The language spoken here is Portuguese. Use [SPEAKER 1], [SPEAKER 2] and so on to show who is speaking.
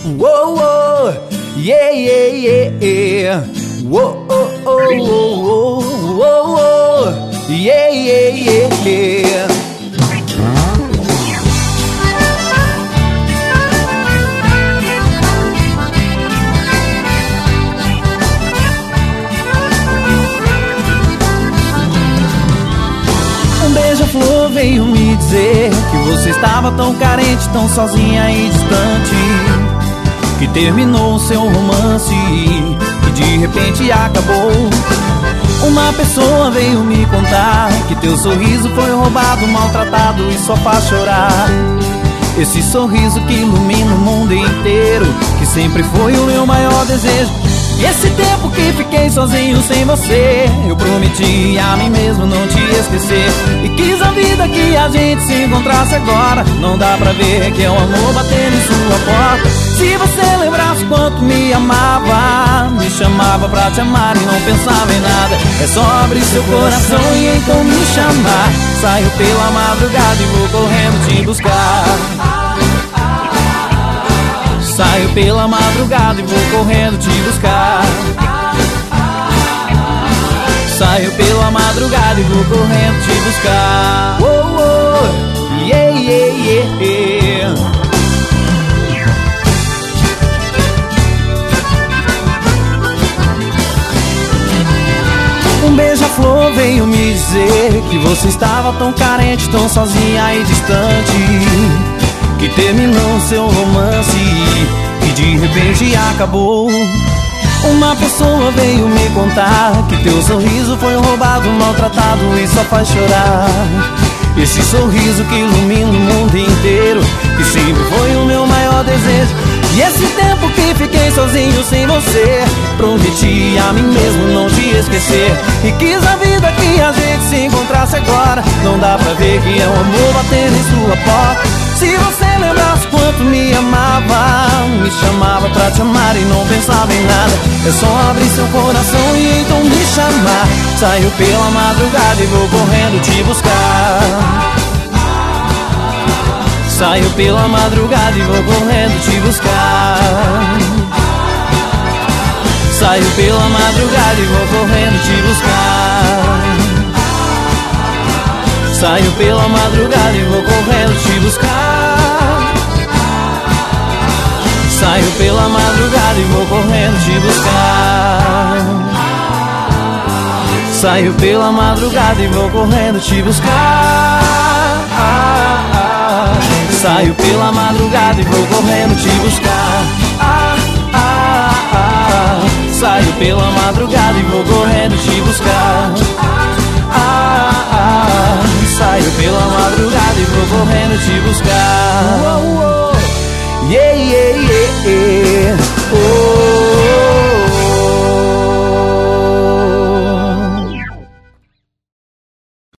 [SPEAKER 1] Whoa, whoa, yeah, yeah, yeah. Whoa, oh, oh, oh, oh, oh, yeah, yeah, yeah. Um beija-flor veio me dizer que você estava tão carente, tão sozinha e distante, que terminou o seu romance e de repente acabou. Uma pessoa veio me contar que teu sorriso foi roubado, maltratado e só faz chorar. Esse sorriso que ilumina o mundo inteiro, que sempre foi o meu maior desejo. E esse tempo que fiquei sozinho sem você, eu prometi a mim mesmo não te esquecer. E quis a vida que a gente se encontrasse agora. Não dá pra ver que é o amor batendo em sua porta. Se você lembrasse quanto me amava, me chamava pra te amar e não pensava em nada. É só abrir seu coração e então me chamar. Saio pela madrugada e vou correndo te buscar. Saio pela madrugada e vou correndo te buscar. Saio pela madrugada e vou correndo te buscar. Oh, oh, yeah, yeah, yeah. Um beija-flor veio me dizer que você estava tão carente, tão sozinha e distante, que terminou seu romance e de repente acabou. Uma pessoa veio me contar que teu sorriso foi roubado, maltratado e só faz chorar. Esse sorriso que ilumina o mundo inteiro, que sempre foi o meu maior desejo. E esse tempo que fiquei sozinho sem você, prometi a mim mesmo não te esquecer. E quis a vida que a gente se encontrasse agora. Não dá pra ver que é o amor batendo em sua porta. Se você lembrasse quanto me amava, me chamava pra te amar e não pensava em nada. É só abrir seu coração e então me chamar. Saio pela madrugada e vou correndo te buscar. Saio pela madrugada e vou correndo te buscar. Saio pela madrugada e vou correndo te buscar. Saio pela madrugada e vou correndo te buscar. Saio pela madrugada e vou correndo te buscar. Saio pela madrugada e vou correndo te buscar. Saio pela madrugada e vou correndo te buscar. Saio pela madrugada e vou correndo te buscar. Saio pela madrugada e vou correndo te buscar.